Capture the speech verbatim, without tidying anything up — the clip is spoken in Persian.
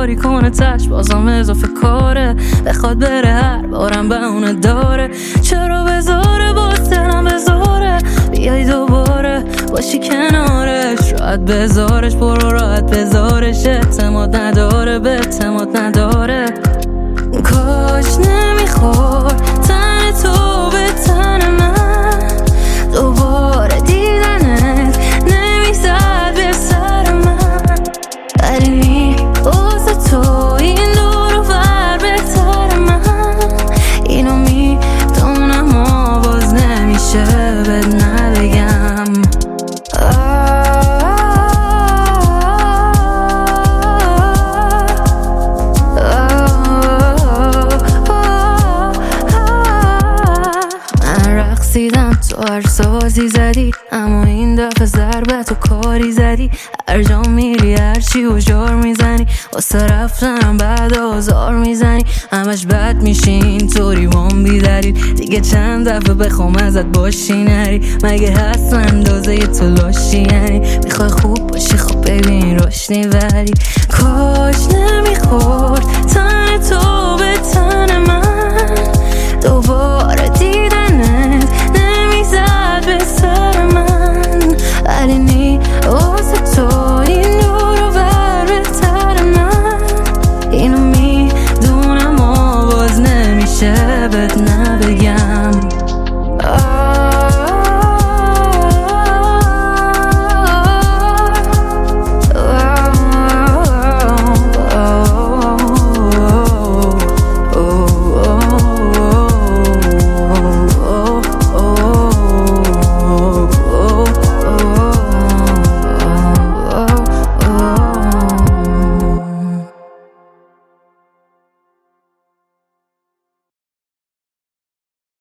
کاری کنه تش بازم اضافه کاره، بخواد بره هر بارم به اونه داره. چرا بذاره باز دلم بذاره بیای دوباره باشی کنارش، راحت بذارش برو راحت بذارش، اعتماد نداره به اعتماد نداره. کاش نمیخورد تن تو به تن من، دوباره دیدنت نمیزد به سر من، ولی واسه تو این دور و بر بهتر من. اینو میدونم و باز نمیشه بد نبگم. رقصیدم تو هر سازی زدی، اما این دفعه ضربت و کاری زدی. هر جا میری هر چی و جار میزنی، واسه رفتنم بعد آزار میزنی. همش بد میشی اینطوری وام بیداری، دیگه چند دفعه بخوام ازت باشی نری. مگه هست اندازه تو لاشی؟ یعنی میخوای خوب باشی خب ببین روشنی ولی کاش نمیخورد تن تو به تن من،